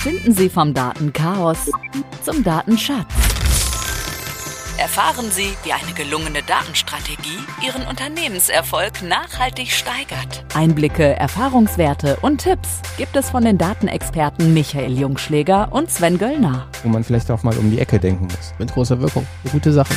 Finden Sie vom Datenchaos zum Datenschatz. Erfahren Sie, wie eine gelungene Datenstrategie Ihren Unternehmenserfolg nachhaltig steigert. Einblicke, Erfahrungswerte und Tipps gibt es von den Datenexperten Michael Jungschläger und Sven Göllner. Wo man vielleicht auch mal um die Ecke denken muss. Mit großer Wirkung. Eine gute Sache.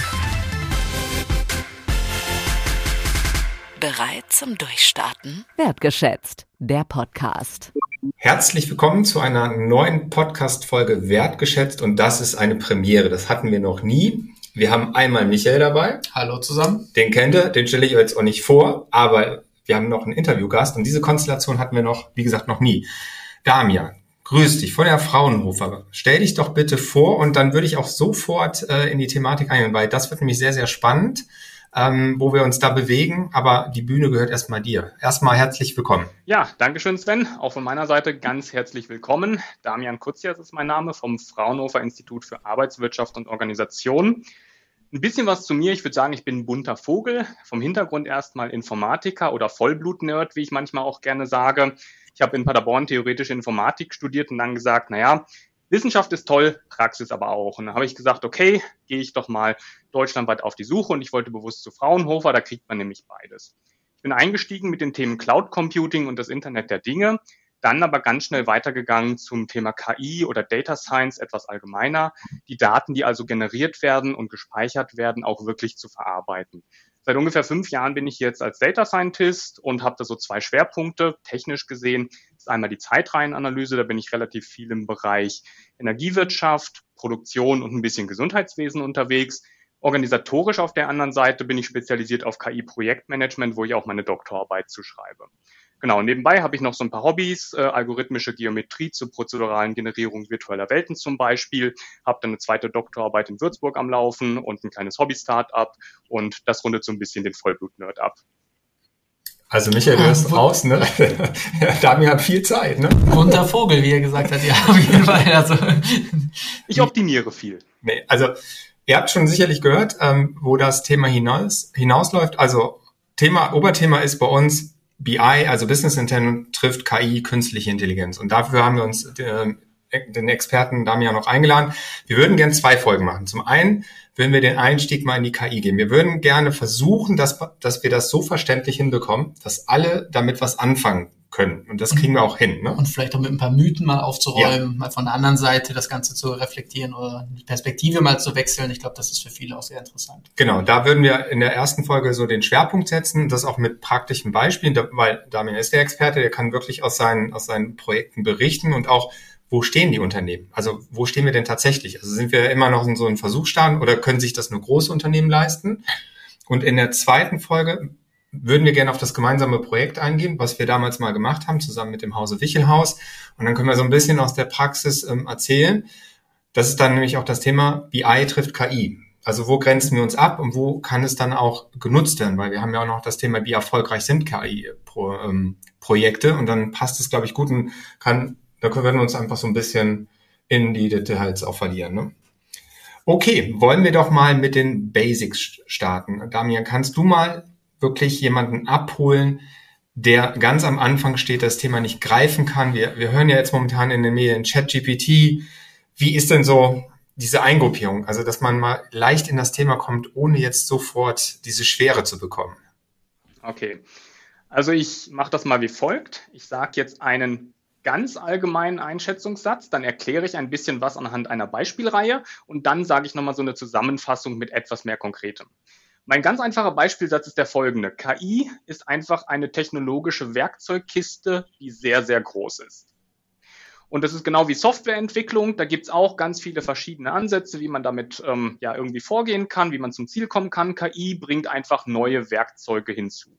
Bereit zum Durchstarten? Wertgeschätzt, der Podcast. Herzlich willkommen zu einer neuen Podcast-Folge Wertgeschätzt und das ist eine Premiere. Das hatten wir noch nie. Wir haben einmal Michael dabei. Hallo zusammen. Den kennt ihr, den stelle ich euch jetzt auch nicht vor, aber wir haben noch einen Interviewgast und diese Konstellation hatten wir noch, wie gesagt, noch nie. Damian, grüß dich von der Fraunhofer. Stell dich doch bitte vor und dann würde ich auch sofort in die Thematik eingehen, weil das wird nämlich sehr, sehr spannend, wo wir uns da bewegen, aber die Bühne gehört erstmal dir. Erstmal herzlich willkommen. Ja, dankeschön Sven. Auch von meiner Seite ganz herzlich willkommen. Damian Kutzias ist mein Name vom Fraunhofer Institut für Arbeitswirtschaft und Organisation. Ein bisschen was zu mir. Ich würde sagen, ich bin ein bunter Vogel. Vom Hintergrund erstmal Informatiker oder Vollblut-Nerd, wie ich manchmal auch gerne sage. Ich habe in Paderborn theoretische Informatik studiert und dann gesagt, Wissenschaft ist toll, Praxis aber auch. Und dann habe ich gesagt, okay, gehe ich doch mal deutschlandweit auf die Suche und ich wollte bewusst zu Fraunhofer, da kriegt man nämlich beides. Ich bin eingestiegen mit den Themen Cloud Computing und das Internet der Dinge, dann aber ganz schnell weitergegangen zum Thema KI oder Data Science, etwas allgemeiner, die Daten, die also generiert werden und gespeichert werden, auch wirklich zu verarbeiten. Seit ungefähr 5 Jahren bin ich jetzt als Data Scientist und habe da so 2 Schwerpunkte, technisch gesehen. Das ist einmal die Zeitreihenanalyse, da bin ich relativ viel im Bereich Energiewirtschaft, Produktion und ein bisschen Gesundheitswesen unterwegs. Organisatorisch auf der anderen Seite bin ich spezialisiert auf KI-Projektmanagement, wo ich auch meine Doktorarbeit zu schreibe. Genau, nebenbei habe ich noch so ein paar Hobbys, algorithmische Geometrie zur prozeduralen Generierung virtueller Welten zum Beispiel, habe dann eine 2. Doktorarbeit in Würzburg am Laufen und ein kleines Hobby-Startup und das rundet so ein bisschen den Vollblut-Nerd ab. Also Michael, du hörst raus, ne? Damian hat viel Zeit, ne? Bunter Vogel, wie er gesagt hat, ja, auf jeden Fall. Also. Ich optimiere viel. Nee, also ihr habt schon sicherlich gehört, wo das Thema hinausläuft. Also Oberthema ist bei uns BI, also Business Intelligence trifft KI, künstliche Intelligenz. Und dafür haben wir uns den Experten Damian noch eingeladen. Wir würden gerne 2 Folgen machen. Zum einen würden wir den Einstieg mal in die KI geben. Wir würden gerne versuchen, dass wir das so verständlich hinbekommen, dass alle damit was anfangen können. Und das kriegen wir auch hin. Ne? Und vielleicht auch mit ein paar Mythen mal aufzuräumen, mal von der anderen Seite das Ganze zu reflektieren oder die Perspektive mal zu wechseln. Ich glaube, das ist für viele auch sehr interessant. Genau, da würden wir in der ersten Folge so den Schwerpunkt setzen, das auch mit praktischen Beispielen, weil Damian ist der Experte, der kann wirklich aus seinen Projekten berichten und auch, wo stehen die Unternehmen? Also wo stehen wir denn tatsächlich? Also sind wir immer noch in so einem Versuchsstadium oder können sich das nur große Unternehmen leisten? Und in der zweiten Folge würden wir gerne auf das gemeinsame Projekt eingehen, was wir damals mal gemacht haben, zusammen mit dem Hause Wichelhaus. Und dann können wir so ein bisschen aus der Praxis erzählen. Das ist dann nämlich auch das Thema BI trifft KI. Also wo grenzen wir uns ab und wo kann es dann auch genutzt werden? Weil wir haben ja auch noch das Thema, wie erfolgreich sind KI-Projekte. Und dann passt es, glaube ich, gut und da können wir uns einfach so ein bisschen in die Details auch verlieren. Ne? Okay, wollen wir doch mal mit den Basics starten. Damian, kannst du mal wirklich jemanden abholen, der ganz am Anfang steht, das Thema nicht greifen kann? Wir hören ja jetzt momentan in den Medien ChatGPT. Wie ist denn so diese Eingruppierung? Also, dass man mal leicht in das Thema kommt, ohne jetzt sofort diese Schwere zu bekommen. Okay, also ich mache das mal wie folgt. Ich sage jetzt einen ganz allgemeinen Einschätzungssatz, dann erkläre ich ein bisschen was anhand einer Beispielreihe und dann sage ich nochmal so eine Zusammenfassung mit etwas mehr Konkretem. Mein ganz einfacher Beispielsatz ist der folgende. KI ist einfach eine technologische Werkzeugkiste, die sehr, sehr groß ist. Und das ist genau wie Softwareentwicklung. Da gibt es auch ganz viele verschiedene Ansätze, wie man damit irgendwie vorgehen kann, wie man zum Ziel kommen kann. KI bringt einfach neue Werkzeuge hinzu.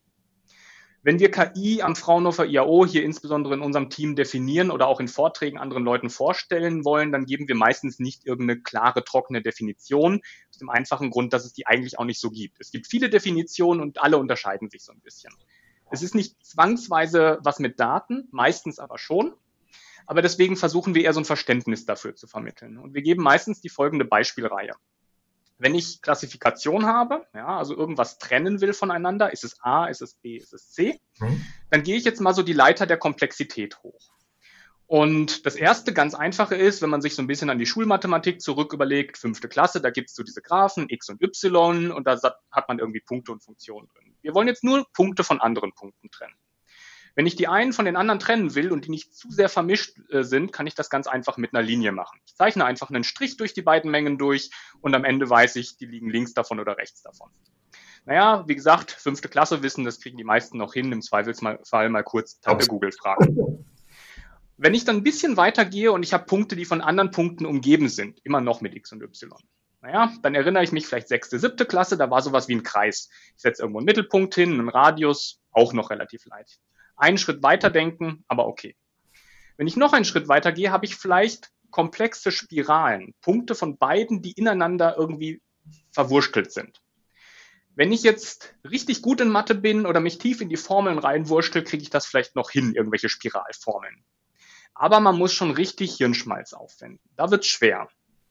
Wenn wir KI am Fraunhofer IAO hier insbesondere in unserem Team definieren oder auch in Vorträgen anderen Leuten vorstellen wollen, dann geben wir meistens nicht irgendeine klare, trockene Definition, aus dem einfachen Grund, dass es die eigentlich auch nicht so gibt. Es gibt viele Definitionen und alle unterscheiden sich so ein bisschen. Es ist nicht zwangsweise was mit Daten, meistens aber schon. Aber deswegen versuchen wir eher so ein Verständnis dafür zu vermitteln. Und wir geben meistens die folgende Beispielreihe. Wenn ich Klassifikation habe, also irgendwas trennen will voneinander, ist es A, ist es B, ist es C, dann gehe ich jetzt mal so die Leiter der Komplexität hoch. Und das erste ganz einfache ist, wenn man sich so ein bisschen an die Schulmathematik zurück überlegt, 5. Klasse, da gibt es so diese Graphen x und y und da hat man irgendwie Punkte und Funktionen drin. Wir wollen jetzt nur Punkte von anderen Punkten trennen. Wenn ich die einen von den anderen trennen will und die nicht zu sehr vermischt sind, kann ich das ganz einfach mit einer Linie machen. Ich zeichne einfach einen Strich durch die beiden Mengen durch und am Ende weiß ich, die liegen links davon oder rechts davon. Naja, wie gesagt, 5. Klasse wissen, das kriegen die meisten noch hin, im Zweifelsfall mal kurz Tante Google fragen. Wenn ich dann ein bisschen weitergehe und ich habe Punkte, die von anderen Punkten umgeben sind, immer noch mit x und y, naja, dann erinnere ich mich vielleicht 6., 7. Klasse, da war sowas wie ein Kreis. Ich setze irgendwo einen Mittelpunkt hin, einen Radius, auch noch relativ leicht. Einen Schritt weiter denken, aber okay. Wenn ich noch einen Schritt weiter gehe, habe ich vielleicht komplexe Spiralen, Punkte von beiden, die ineinander irgendwie verwurstelt sind. Wenn ich jetzt richtig gut in Mathe bin oder mich tief in die Formeln reinwurstel, kriege ich das vielleicht noch hin, irgendwelche Spiralformeln. Aber man muss schon richtig Hirnschmalz aufwenden. Da wird's schwer.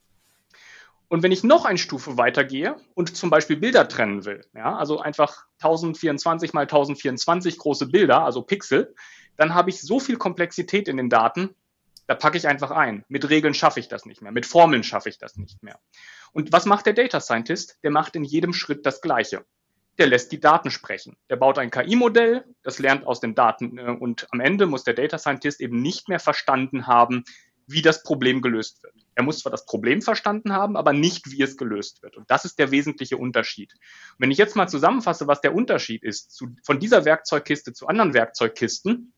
Und wenn ich noch eine Stufe weitergehe und zum Beispiel Bilder trennen will, ja, also einfach 1024 mal 1024 große Bilder, also Pixel, dann habe ich so viel Komplexität in den Daten, da packe ich einfach ein. Mit Regeln schaffe ich das nicht mehr, mit Formeln schaffe ich das nicht mehr. Und was macht der Data Scientist? Der macht in jedem Schritt das Gleiche. Der lässt die Daten sprechen. Der baut ein KI-Modell, das lernt aus den Daten und am Ende muss der Data Scientist eben nicht mehr verstanden haben, wie das Problem gelöst wird. Er muss zwar das Problem verstanden haben, aber nicht, wie es gelöst wird. Und das ist der wesentliche Unterschied. Und wenn ich jetzt mal zusammenfasse, was der Unterschied ist von dieser Werkzeugkiste zu anderen Werkzeugkisten,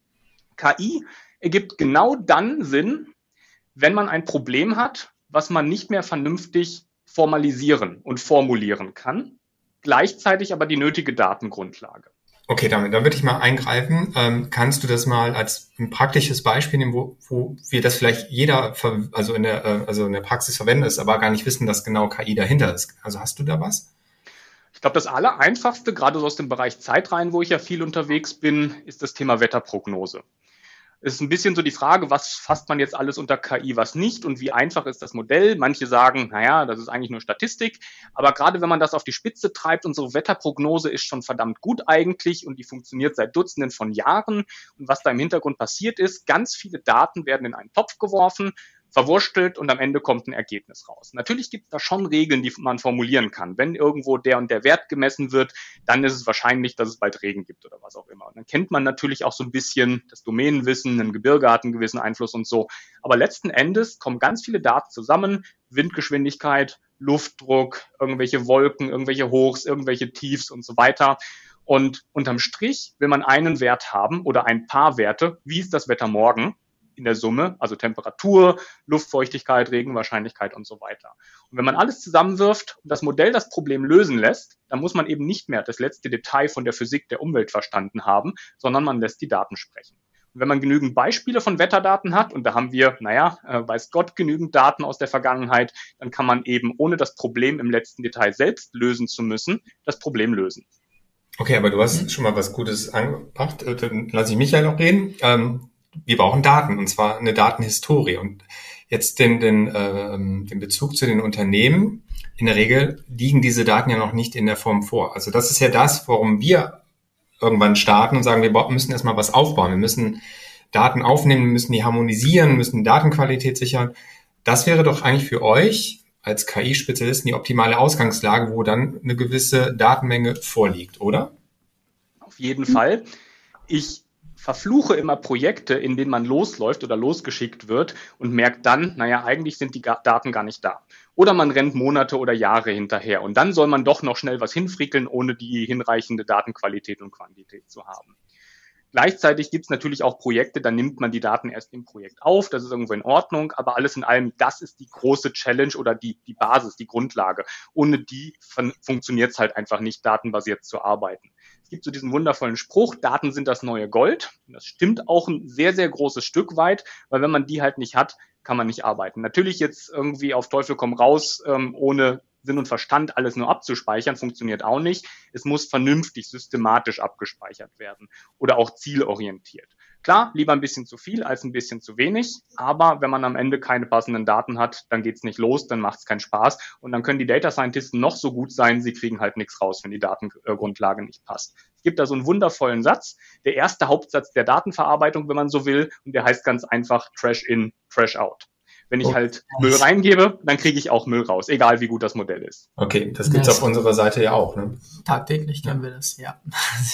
KI ergibt genau dann Sinn, wenn man ein Problem hat, was man nicht mehr vernünftig formalisieren und formulieren kann, gleichzeitig aber die nötige Datengrundlage. Okay, da würde ich mal eingreifen. Kannst du das mal als ein praktisches Beispiel nehmen, wo wir das vielleicht jeder in der Praxis verwenden, ist, aber gar nicht wissen, dass genau KI dahinter ist? Also hast du da was? Ich glaube, das Allereinfachste, gerade so aus dem Bereich Zeitreihen, wo ich ja viel unterwegs bin, ist das Thema Wetterprognose. Es ist ein bisschen so die Frage, was fasst man jetzt alles unter KI, was nicht und wie einfach ist das Modell? Manche sagen, naja, das ist eigentlich nur Statistik. Aber gerade wenn man das auf die Spitze treibt, unsere Wetterprognose ist schon verdammt gut eigentlich und die funktioniert seit Dutzenden von Jahren. Und was da im Hintergrund passiert ist, ganz viele Daten werden in einen Topf geworfen, verwurstelt und am Ende kommt ein Ergebnis raus. Natürlich gibt es da schon Regeln, die man formulieren kann. Wenn irgendwo der und der Wert gemessen wird, dann ist es wahrscheinlich, dass es bald Regen gibt oder was auch immer. Und dann kennt man natürlich auch so ein bisschen das Domänenwissen, ein Gebirge hat einen gewissen Einfluss und so. Aber letzten Endes kommen ganz viele Daten zusammen, Windgeschwindigkeit, Luftdruck, irgendwelche Wolken, irgendwelche Hochs, irgendwelche Tiefs und so weiter. Und unterm Strich will man einen Wert haben oder ein paar Werte. Wie ist das Wetter morgen? In der Summe, also Temperatur, Luftfeuchtigkeit, Regenwahrscheinlichkeit und so weiter. Und wenn man alles zusammenwirft und das Modell das Problem lösen lässt, dann muss man eben nicht mehr das letzte Detail von der Physik der Umwelt verstanden haben, sondern man lässt die Daten sprechen. Und wenn man genügend Beispiele von Wetterdaten hat, und da haben wir, weiß Gott, genügend Daten aus der Vergangenheit, dann kann man eben, ohne das Problem im letzten Detail selbst lösen zu müssen, das Problem lösen. Okay, aber du hast schon mal was Gutes angebracht. Dann lasse ich Michael noch reden. Wir brauchen Daten, und zwar eine Datenhistorie. Und jetzt den Bezug zu den Unternehmen. In der Regel liegen diese Daten ja noch nicht in der Form vor. Also das ist ja das, warum wir irgendwann starten und sagen, wir müssen erstmal was aufbauen. Wir müssen Daten aufnehmen, wir müssen die harmonisieren, müssen die Datenqualität sichern. Das wäre doch eigentlich für euch als KI-Spezialisten die optimale Ausgangslage, wo dann eine gewisse Datenmenge vorliegt, oder? Auf jeden Fall. Ich verfluche immer Projekte, in denen man losläuft oder losgeschickt wird und merkt dann, eigentlich sind die Daten gar nicht da. Oder man rennt Monate oder Jahre hinterher und dann soll man doch noch schnell was hinfrickeln, ohne die hinreichende Datenqualität und Quantität zu haben. Gleichzeitig gibt es natürlich auch Projekte, da nimmt man die Daten erst im Projekt auf, das ist irgendwo in Ordnung, aber alles in allem, das ist die große Challenge oder die Basis, die Grundlage. Ohne die funktioniert es halt einfach nicht, datenbasiert zu arbeiten. Es gibt so diesen wundervollen Spruch, Daten sind das neue Gold. Und das stimmt auch ein sehr, sehr großes Stück weit, weil wenn man die halt nicht hat, kann man nicht arbeiten. Natürlich jetzt irgendwie auf Teufel komm raus, ohne Sinn und Verstand alles nur abzuspeichern, funktioniert auch nicht. Es muss vernünftig, systematisch abgespeichert werden oder auch zielorientiert. Klar, lieber ein bisschen zu viel als ein bisschen zu wenig, aber wenn man am Ende keine passenden Daten hat, dann geht's nicht los, dann macht's keinen Spaß und dann können die Data Scientisten noch so gut sein, sie kriegen halt nichts raus, wenn die Datengrundlage nicht passt. Es gibt da so einen wundervollen Satz, der erste Hauptsatz der Datenverarbeitung, wenn man so will, und der heißt ganz einfach Trash in, Trash out. Wenn ich halt Müll reingebe, dann kriege ich auch Müll raus, egal wie gut das Modell ist. Okay, das gibt's auf unserer Seite ja auch, ne? Tagtäglich kennen wir das, ja.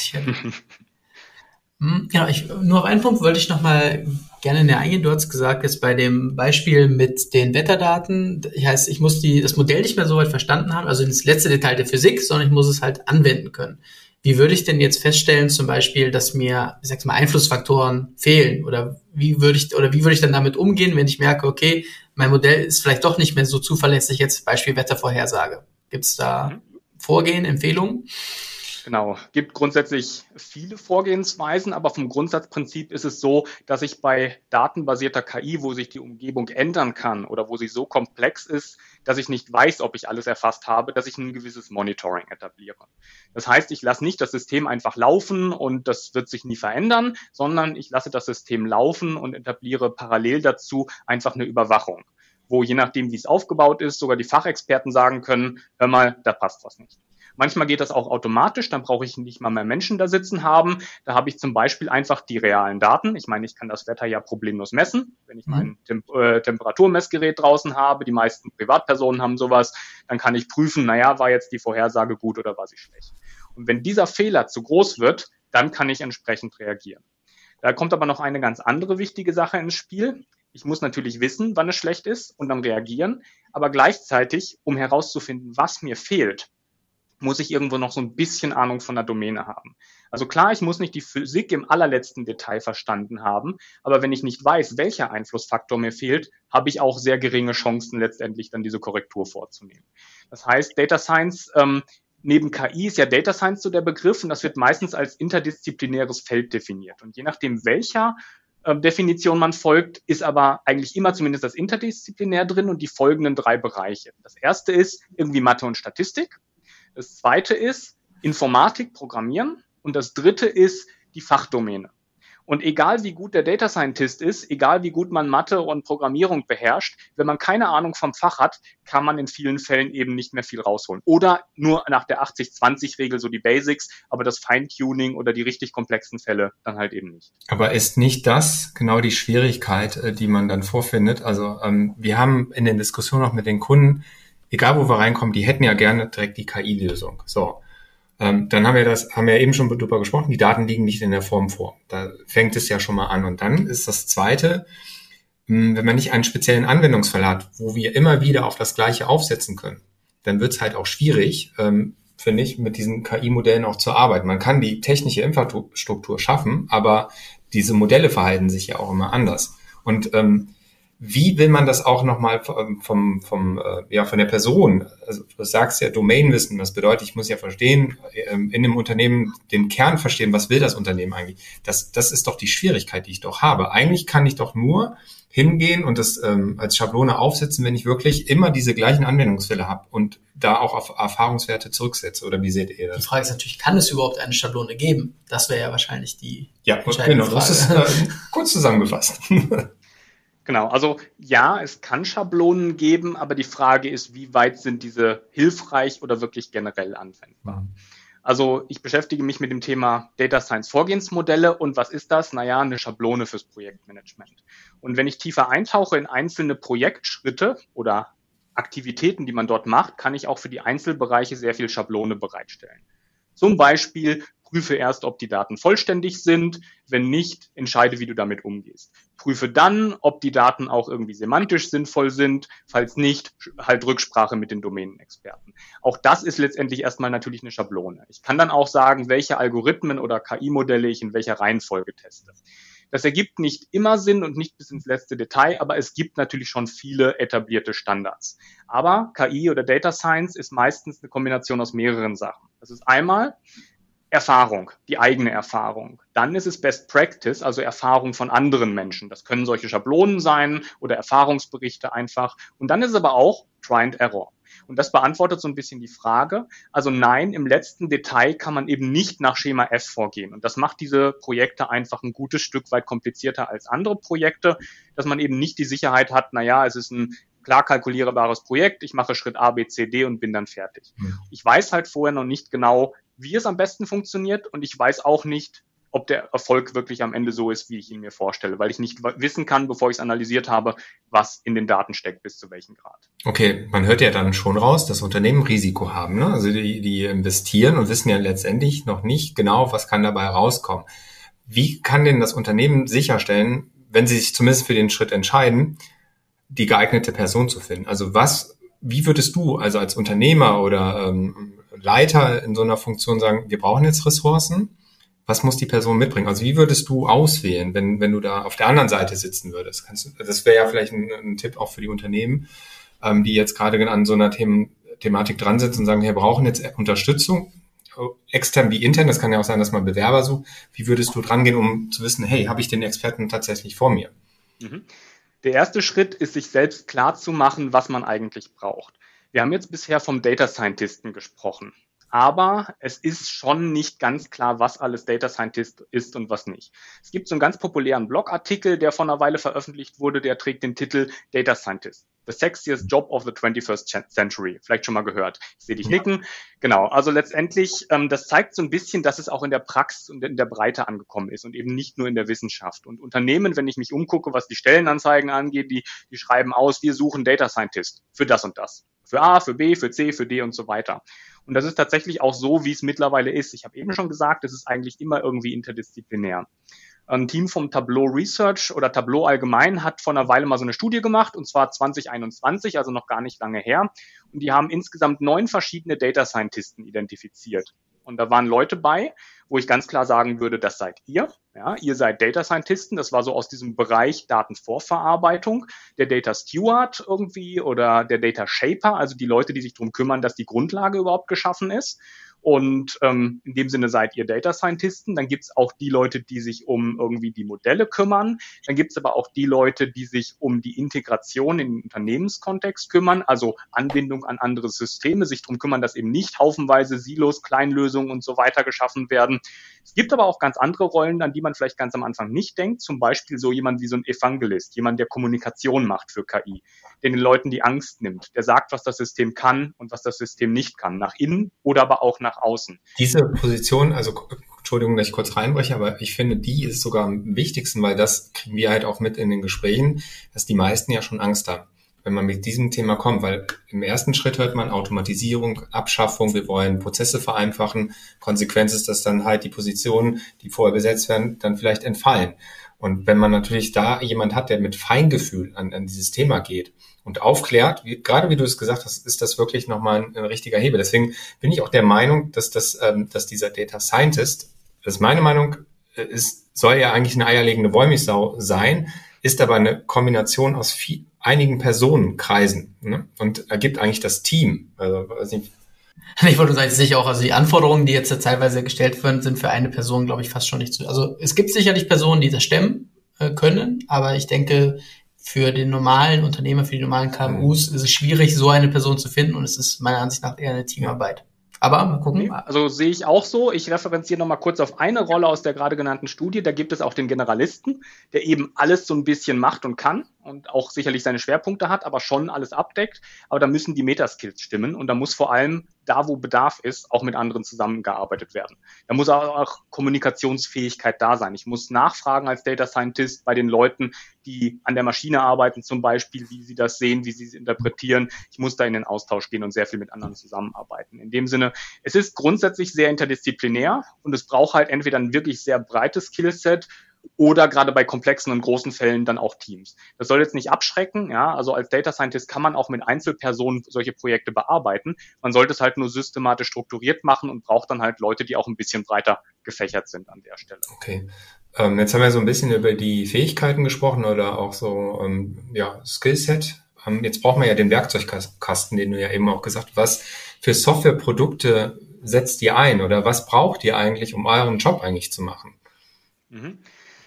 Genau, nur auf einen Punkt wollte ich nochmal gerne näher eingehen. Du hast gesagt, jetzt bei dem Beispiel mit den Wetterdaten, ich muss das Modell nicht mehr so weit verstanden haben, also das letzte Detail der Physik, sondern ich muss es halt anwenden können. Wie würde ich denn jetzt feststellen, zum Beispiel, dass mir, ich sag's mal, Einflussfaktoren fehlen? Oder wie würde ich dann damit umgehen, wenn ich merke, okay, mein Modell ist vielleicht doch nicht mehr so zuverlässig, jetzt Beispiel Wettervorhersage. Gibt's da Vorgehen, Empfehlungen? Genau, gibt grundsätzlich viele Vorgehensweisen, aber vom Grundsatzprinzip ist es so, dass ich bei datenbasierter KI, wo sich die Umgebung ändern kann oder wo sie so komplex ist, dass ich nicht weiß, ob ich alles erfasst habe, dass ich ein gewisses Monitoring etabliere. Das heißt, ich lasse nicht das System einfach laufen und das wird sich nie verändern, sondern ich lasse das System laufen und etabliere parallel dazu einfach eine Überwachung, wo je nachdem, wie es aufgebaut ist, sogar die Fachexperten sagen können, hör mal, da passt was nicht. Manchmal geht das auch automatisch, dann brauche ich nicht mal mehr Menschen da sitzen haben. Da habe ich zum Beispiel einfach die realen Daten. Ich meine, ich kann das Wetter ja problemlos messen. Wenn ich mein Temperaturmessgerät draußen habe, die meisten Privatpersonen haben sowas, dann kann ich prüfen, war jetzt die Vorhersage gut oder war sie schlecht. Und wenn dieser Fehler zu groß wird, dann kann ich entsprechend reagieren. Da kommt aber noch eine ganz andere wichtige Sache ins Spiel. Ich muss natürlich wissen, wann es schlecht ist und dann reagieren. Aber gleichzeitig, um herauszufinden, was mir fehlt, muss ich irgendwo noch so ein bisschen Ahnung von der Domäne haben. Also klar, ich muss nicht die Physik im allerletzten Detail verstanden haben, aber wenn ich nicht weiß, welcher Einflussfaktor mir fehlt, habe ich auch sehr geringe Chancen, letztendlich dann diese Korrektur vorzunehmen. Das heißt, Data Science, neben KI ist ja Data Science so der Begriff und das wird meistens als interdisziplinäres Feld definiert. Und je nachdem, welcher Definition man folgt, ist aber eigentlich immer zumindest das Interdisziplinär drin und die folgenden 3 Bereiche. Das erste ist irgendwie Mathe und Statistik. Das zweite ist Informatik, Programmieren und das dritte ist die Fachdomäne. Und egal wie gut der Data Scientist ist, egal wie gut man Mathe und Programmierung beherrscht, wenn man keine Ahnung vom Fach hat, kann man in vielen Fällen eben nicht mehr viel rausholen. Oder nur nach der 80-20-Regel so die Basics, aber das Feintuning oder die richtig komplexen Fälle dann halt eben nicht. Aber ist nicht das genau die Schwierigkeit, die man dann vorfindet? Also wir haben in den Diskussionen auch mit den Kunden, egal wo wir reinkommen, die hätten ja gerne direkt die KI-Lösung. So, dann haben wir eben schon drüber gesprochen, die Daten liegen nicht in der Form vor. Da fängt es ja schon mal an. Und dann ist das Zweite, wenn man nicht einen speziellen Anwendungsfall hat, wo wir immer wieder auf das Gleiche aufsetzen können, dann wird es halt auch schwierig, finde ich, mit diesen KI-Modellen auch zu arbeiten. Man kann die technische Infrastruktur schaffen, aber diese Modelle verhalten sich ja auch immer anders. Und wie will man das auch nochmal von der Person, also du sagst ja Domainwissen, das bedeutet, ich muss ja verstehen, in dem Unternehmen den Kern verstehen, was will das Unternehmen eigentlich? Das ist doch die Schwierigkeit, die ich doch habe. Eigentlich kann ich doch nur hingehen und das als Schablone aufsetzen, wenn ich wirklich immer diese gleichen Anwendungsfälle habe und da auch auf Erfahrungswerte zurücksetze. Oder wie seht ihr das? Die Frage ist natürlich, kann es überhaupt eine Schablone geben? Das wäre ja wahrscheinlich die entscheidende Frage. Das ist kurz zusammengefasst. Genau, also ja, es kann Schablonen geben, aber die Frage ist, wie weit sind diese hilfreich oder wirklich generell anwendbar? Also ich beschäftige mich mit dem Thema Data Science Vorgehensmodelle und was ist das? Eine Schablone fürs Projektmanagement. Und wenn ich tiefer eintauche in einzelne Projektschritte oder Aktivitäten, die man dort macht, kann ich auch für die Einzelbereiche sehr viel Schablone bereitstellen. Zum Beispiel prüfe erst, ob die Daten vollständig sind. Wenn nicht, entscheide, wie du damit umgehst. Prüfe dann, ob die Daten auch irgendwie semantisch sinnvoll sind. Falls nicht, halt Rücksprache mit den Domänenexperten. Auch das ist letztendlich erstmal natürlich eine Schablone. Ich kann dann auch sagen, welche Algorithmen oder KI-Modelle ich in welcher Reihenfolge teste. Das ergibt nicht immer Sinn und nicht bis ins letzte Detail, aber es gibt natürlich schon viele etablierte Standards. Aber KI oder Data Science ist meistens eine Kombination aus mehreren Sachen. Das ist einmal Erfahrung, die eigene Erfahrung. Dann ist es Best Practice, also Erfahrung von anderen Menschen. Das können solche Schablonen sein oder Erfahrungsberichte einfach. Und dann ist es aber auch Try and Error. Und das beantwortet so ein bisschen die Frage. Also nein, im letzten Detail kann man eben nicht nach Schema F vorgehen. Und das macht diese Projekte einfach ein gutes Stück weit komplizierter als andere Projekte, dass man eben nicht die Sicherheit hat, es ist ein klar kalkulierbares Projekt, ich mache Schritt A, B, C, D und bin dann fertig. Ich weiß halt vorher noch nicht genau, wie es am besten funktioniert und ich weiß auch nicht, ob der Erfolg wirklich am Ende so ist, wie ich ihn mir vorstelle, weil ich nicht wissen kann, bevor ich es analysiert habe, was in den Daten steckt, bis zu welchem Grad. Okay, man hört ja dann schon raus, dass Unternehmen Risiko haben, ne? Also die investieren und wissen ja letztendlich noch nicht genau, was kann dabei rauskommen. Wie kann denn das Unternehmen sicherstellen, wenn sie sich zumindest für den Schritt entscheiden, die geeignete Person zu finden? Also wie würdest du also als Unternehmer oder Leiter in so einer Funktion sagen, wir brauchen jetzt Ressourcen? Was muss die Person mitbringen? Also wie würdest du auswählen, wenn du da auf der anderen Seite sitzen würdest? Das wäre ja vielleicht ein Tipp auch für die Unternehmen, die jetzt gerade an so einer Thematik dran sitzen und sagen, wir brauchen jetzt Unterstützung, extern wie intern. Das kann ja auch sein, dass man Bewerber sucht. Wie würdest du dran gehen, um zu wissen, hey, habe ich den Experten tatsächlich vor mir? Der erste Schritt ist, sich selbst klar zu machen, was man eigentlich braucht. Wir haben jetzt bisher vom Data Scientisten gesprochen. Aber es ist schon nicht ganz klar, was alles Data Scientist ist und was nicht. Es gibt so einen ganz populären Blogartikel, der vor einer Weile veröffentlicht wurde, der trägt den Titel Data Scientist, the sexiest job of the 21st century. Vielleicht schon mal gehört. Ich sehe dich nicken. Genau, also letztendlich, das zeigt so ein bisschen, dass es auch in der Praxis und in der Breite angekommen ist und eben nicht nur in der Wissenschaft. Und Unternehmen, wenn ich mich umgucke, was die Stellenanzeigen angeht, die schreiben aus, wir suchen Data Scientist für das und das. Für A, für B, für C, für D und so weiter. Und das ist tatsächlich auch so, wie es mittlerweile ist. Ich habe eben schon gesagt, es ist eigentlich immer irgendwie interdisziplinär. Ein Team vom Tableau Research oder Tableau allgemein hat vor einer Weile mal so eine Studie gemacht, und zwar 2021, also noch gar nicht lange her. Und die haben insgesamt 9 verschiedene Data Scientisten identifiziert. Und da waren Leute bei, wo ich ganz klar sagen würde, das seid ihr. Ja, ihr seid Data Scientisten. Das war so aus diesem Bereich Datenvorverarbeitung, der Data Steward irgendwie oder der Data Shaper, also die Leute, die sich darum kümmern, dass die Grundlage überhaupt geschaffen ist. Und in dem Sinne seid ihr Data Scientisten. Dann gibt's auch die Leute, die sich um irgendwie die Modelle kümmern. Dann gibt's aber auch die Leute, die sich um die Integration in den Unternehmenskontext kümmern, also Anbindung an andere Systeme, sich darum kümmern, dass eben nicht haufenweise Silos, Kleinlösungen und so weiter geschaffen werden. Es gibt aber auch ganz andere Rollen, an die man vielleicht ganz am Anfang nicht denkt. Zum Beispiel so jemand wie so ein Evangelist, jemand, der Kommunikation macht für KI, der den Leuten die Angst nimmt, der sagt, was das System kann und was das System nicht kann, nach innen oder aber auch nach außen. Diese Position, also Entschuldigung, dass ich kurz reinbreche, aber ich finde, die ist sogar am wichtigsten, weil das kriegen wir halt auch mit in den Gesprächen, dass die meisten ja schon Angst haben, wenn man mit diesem Thema kommt, weil im ersten Schritt hört man Automatisierung, Abschaffung, wir wollen Prozesse vereinfachen. Konsequenz ist, dass dann halt die Positionen, die vorher besetzt werden, dann vielleicht entfallen. Und wenn man natürlich da jemand hat, der mit Feingefühl an dieses Thema geht und aufklärt, gerade wie du es gesagt hast, ist das wirklich nochmal ein richtiger Hebel. Deswegen bin ich auch der Meinung, dass dieser Data Scientist, das ist meine Meinung, soll ja eigentlich eine eierlegende Wollmilchsau sein, ist aber eine Kombination aus einigen Personenkreisen, ne? Und ergibt eigentlich das Team. Also, weiß nicht. Ich wollte sagen, sicher auch, also die Anforderungen, die jetzt teilweise gestellt werden, sind für eine Person, glaube ich, fast schon nicht zu. Also es gibt sicherlich Personen, die das stemmen können, aber ich denke, für den normalen Unternehmer, für die normalen KMUs ist es schwierig, so eine Person zu finden, und es ist meiner Ansicht nach eher eine Teamarbeit. Aber mal gucken. Also sehe ich auch so. Ich referenziere noch mal kurz auf eine Rolle aus der gerade genannten Studie. Da gibt es auch den Generalisten, der eben alles so ein bisschen macht und kann und auch sicherlich seine Schwerpunkte hat, aber schon alles abdeckt. Aber da müssen die Metaskills stimmen, und da muss vor allem da, wo Bedarf ist, auch mit anderen zusammengearbeitet werden. Da muss auch Kommunikationsfähigkeit da sein. Ich muss nachfragen als Data Scientist bei den Leuten, die an der Maschine arbeiten zum Beispiel, wie sie das sehen, wie sie es interpretieren. Ich muss da in den Austausch gehen und sehr viel mit anderen zusammenarbeiten. In dem Sinne, es ist grundsätzlich sehr interdisziplinär, und es braucht halt entweder ein wirklich sehr breites Skillset oder gerade bei komplexen und großen Fällen dann auch Teams. Das soll jetzt nicht abschrecken, ja, also als Data Scientist kann man auch mit Einzelpersonen solche Projekte bearbeiten. Man sollte es halt nur systematisch strukturiert machen und braucht dann halt Leute, die auch ein bisschen breiter gefächert sind an der Stelle. Okay. Jetzt haben wir so ein bisschen über die Fähigkeiten gesprochen oder auch so, Skillset. Jetzt brauchen wir ja den Werkzeugkasten, den du ja eben auch gesagt hast. Was für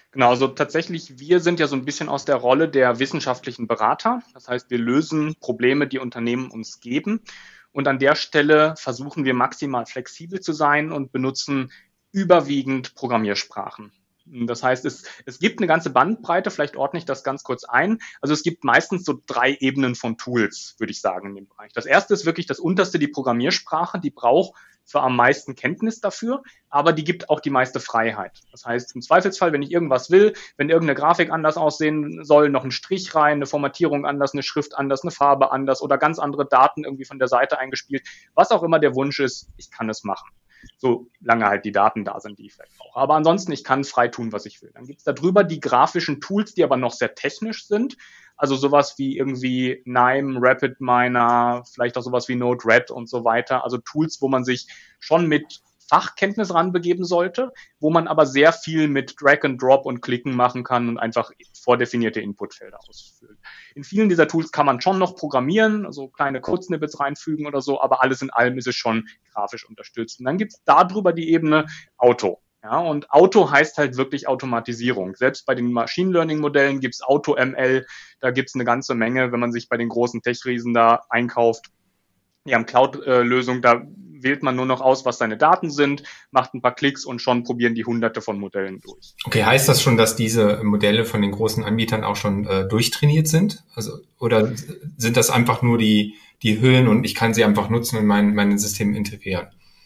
Genau, also tatsächlich, wir sind ja so ein bisschen aus der Rolle der wissenschaftlichen Berater. Das heißt, wir lösen Probleme, die Unternehmen uns geben. Und an der Stelle versuchen wir maximal flexibel zu sein und benutzen überwiegend Programmiersprachen. Das heißt, es gibt eine ganze Bandbreite, vielleicht ordne ich das ganz kurz ein. Also es gibt meistens so 3 Ebenen von Tools, würde ich sagen, in dem Bereich. Das erste ist wirklich das unterste, die Programmiersprache, die braucht zwar am meisten Kenntnis dafür, aber die gibt auch die meiste Freiheit. Das heißt, im Zweifelsfall, wenn ich irgendwas will, wenn irgendeine Grafik anders aussehen soll, noch ein Strich rein, eine Formatierung anders, eine Schrift anders, eine Farbe anders oder ganz andere Daten irgendwie von der Seite eingespielt, was auch immer der Wunsch ist, ich kann es machen. So lange halt die Daten da sind, die ich vielleicht brauche. Aber ansonsten, ich kann frei tun, was ich will. Dann gibt es da drüber die grafischen Tools, die aber noch sehr technisch sind. Also sowas wie irgendwie Knime, RapidMiner, vielleicht auch sowas wie Node-RED und so weiter. Also Tools, wo man sich schon mit Fachkenntnis ranbegeben sollte, wo man aber sehr viel mit Drag and Drop und Klicken machen kann und einfach vordefinierte Inputfelder ausfüllt. In vielen dieser Tools kann man schon noch programmieren, also kleine Code-Snippets reinfügen oder so, aber alles in allem ist es schon grafisch unterstützt. Und dann gibt es darüber die Ebene Auto. Ja, und Auto heißt halt wirklich Automatisierung. Selbst bei den Machine Learning Modellen gibt es Auto-ML, da gibt es eine ganze Menge, wenn man sich bei den großen Tech-Riesen da einkauft. Die haben Cloud-Lösungen, da wählt man nur noch aus, was seine Daten sind, macht ein paar Klicks und schon probieren die Hunderte von Modellen durch. Okay, heißt das schon, dass diese Modelle von den großen Anbietern auch schon durchtrainiert sind? Also, oder sind das einfach nur die Hüllen und ich kann sie einfach nutzen und mein System integrieren?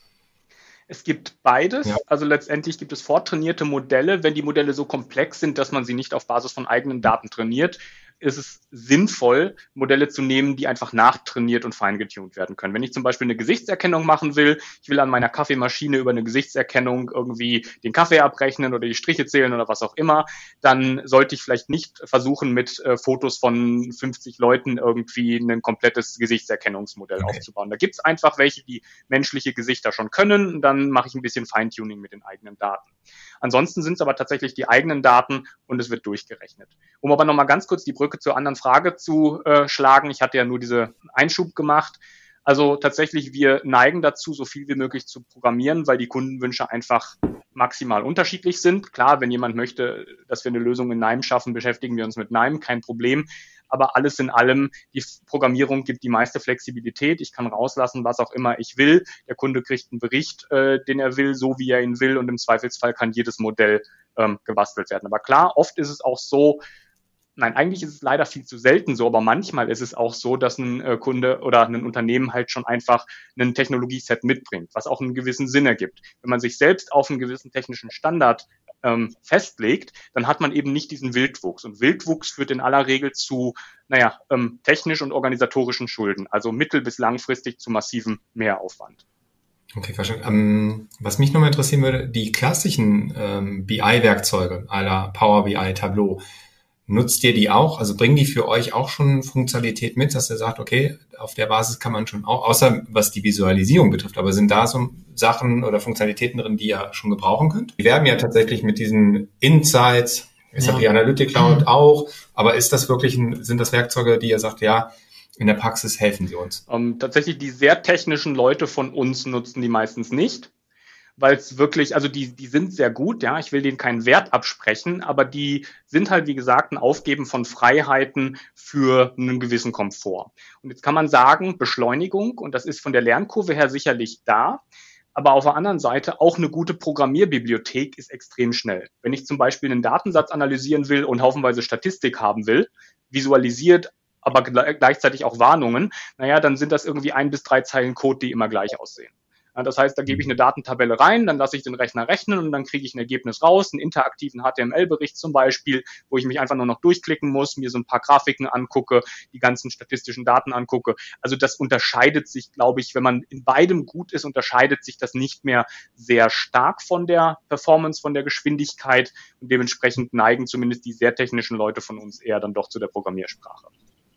Es gibt beides. Ja. Also letztendlich gibt es vortrainierte Modelle. Wenn die Modelle so komplex sind, dass man sie nicht auf Basis von eigenen Daten trainiert, ist es sinnvoll, Modelle zu nehmen, die einfach nachtrainiert und feingetuned werden können. Wenn ich zum Beispiel eine Gesichtserkennung machen will, ich will an meiner Kaffeemaschine über eine Gesichtserkennung irgendwie den Kaffee abrechnen oder die Striche zählen oder was auch immer, dann sollte ich vielleicht nicht versuchen, mit Fotos von 50 Leuten irgendwie ein komplettes Gesichtserkennungsmodell aufzubauen. Da gibt es einfach welche, die menschliche Gesichter schon können. Und dann mache ich ein bisschen Feintuning mit den eigenen Daten. Ansonsten sind es aber tatsächlich die eigenen Daten und es wird durchgerechnet. Um aber nochmal ganz kurz die Brücke zur anderen Frage zu schlagen. Ich hatte ja nur diese Einschub gemacht. Also tatsächlich, wir neigen dazu, so viel wie möglich zu programmieren, weil die Kundenwünsche einfach maximal unterschiedlich sind. Klar, wenn jemand möchte, dass wir eine Lösung in Knime schaffen, beschäftigen wir uns mit Knime, kein Problem. Aber alles in allem, die Programmierung gibt die meiste Flexibilität. Ich kann rauslassen, was auch immer ich will. Der Kunde kriegt einen Bericht, den er will, so wie er ihn will. Und im Zweifelsfall kann jedes Modell gebastelt werden. Aber klar, oft ist es auch so, nein, eigentlich ist es leider viel zu selten so, aber manchmal ist es auch so, dass ein Kunde oder ein Unternehmen halt schon einfach ein Technologieset mitbringt, was auch einen gewissen Sinn ergibt. Wenn man sich selbst auf einen gewissen technischen Standard festlegt, dann hat man eben nicht diesen Wildwuchs. Und Wildwuchs führt in aller Regel zu, technisch und organisatorischen Schulden, also mittel- bis langfristig zu massivem Mehraufwand. Okay, verstanden. Was mich nochmal interessieren würde, die klassischen BI-Werkzeuge à la Power BI, Tableau, nutzt ihr die auch? Also bringen die für euch auch schon Funktionalität mit, dass ihr sagt, okay, auf der Basis kann man schon auch, außer was die Visualisierung betrifft, aber sind da so Sachen oder Funktionalitäten drin, die ihr schon gebrauchen könnt? Wir werben ja tatsächlich mit diesen Insights, SAP Analytics Cloud auch, aber ist das wirklich sind das Werkzeuge, die ihr sagt, ja, in der Praxis helfen sie uns? Tatsächlich die sehr technischen Leute von uns nutzen die meistens nicht. Weil es wirklich, also die sind sehr gut, ja, ich will denen keinen Wert absprechen, aber die sind halt, wie gesagt, ein Aufgeben von Freiheiten für einen gewissen Komfort. Und jetzt kann man sagen, Beschleunigung, und das ist von der Lernkurve her sicherlich da, aber auf der anderen Seite auch eine gute Programmierbibliothek ist extrem schnell. Wenn ich zum Beispiel einen Datensatz analysieren will und haufenweise Statistik haben will, visualisiert, aber gleichzeitig auch Warnungen, dann sind das irgendwie 1 bis 3 Zeilen Code, die immer gleich aussehen. Das heißt, da gebe ich eine Datentabelle rein, dann lasse ich den Rechner rechnen und dann kriege ich ein Ergebnis raus, einen interaktiven HTML-Bericht zum Beispiel, wo ich mich einfach nur noch durchklicken muss, mir so ein paar Grafiken angucke, die ganzen statistischen Daten angucke. Also das unterscheidet sich, glaube ich, wenn man in beidem gut ist, unterscheidet sich das nicht mehr sehr stark von der Performance, von der Geschwindigkeit und dementsprechend neigen zumindest die sehr technischen Leute von uns eher dann doch zu der Programmiersprache.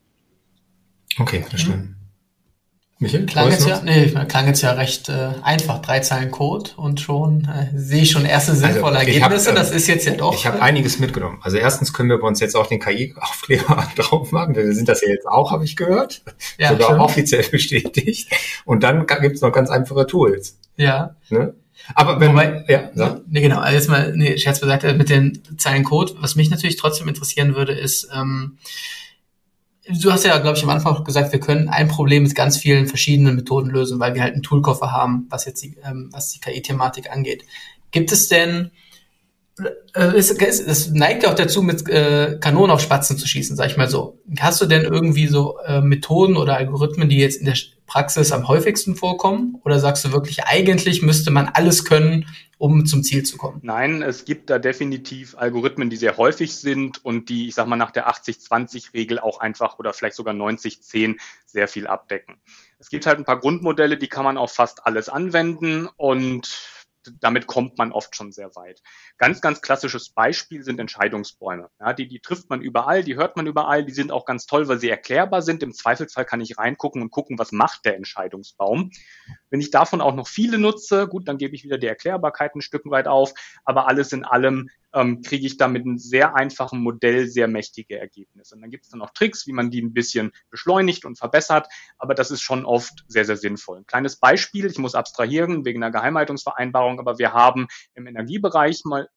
Okay, verstanden. Michael, klang jetzt ja recht einfach, 3 Zeilen Code und schon sehe ich schon erste sinnvolle Ergebnisse. Das ist jetzt ja doch. Ich habe einiges mitgenommen. Also erstens können wir bei uns jetzt auch den KI-Aufkleber drauf machen. Wir sind das ja jetzt auch, habe ich gehört. Ja, sogar offiziell bestätigt. Und dann gibt's noch ganz einfache Tools. Ja. Ne? Aber Nee, genau, jetzt mal, Scherz beiseite, mit den Zeilen Code. Was mich natürlich trotzdem interessieren würde, ist, du hast ja, glaube ich, am Anfang auch gesagt, wir können ein Problem mit ganz vielen verschiedenen Methoden lösen, weil wir halt einen Toolkoffer haben, was die KI-Thematik angeht. Gibt es denn, es neigt ja auch dazu, mit Kanonen auf Spatzen zu schießen, sag ich mal so. Hast du denn irgendwie so Methoden oder Algorithmen, die jetzt in der Praxis am häufigsten vorkommen? Oder sagst du wirklich, eigentlich müsste man alles können, um zum Ziel zu kommen? Nein, es gibt da definitiv Algorithmen, die sehr häufig sind und die, ich sag mal, nach der 80-20-Regel auch einfach oder vielleicht sogar 90-10 sehr viel abdecken. Es gibt halt ein paar Grundmodelle, die kann man auf fast alles anwenden und damit kommt man oft schon sehr weit. Ganz, ganz klassisches Beispiel sind Entscheidungsbäume. Ja, die trifft man überall, die hört man überall, die sind auch ganz toll, weil sie erklärbar sind. Im Zweifelsfall kann ich reingucken und gucken, was macht der Entscheidungsbaum. Wenn ich davon auch noch viele nutze, gut, dann gebe ich wieder die Erklärbarkeit ein Stück weit auf, aber alles in allem kriege ich da mit einem sehr einfachen Modell sehr mächtige Ergebnisse. Und dann gibt es dann noch Tricks, wie man die ein bisschen beschleunigt und verbessert, aber das ist schon oft sehr, sehr sinnvoll. Ein kleines Beispiel, ich muss abstrahieren wegen einer Geheimhaltungsvereinbarung, aber wir haben im Energiebereich mal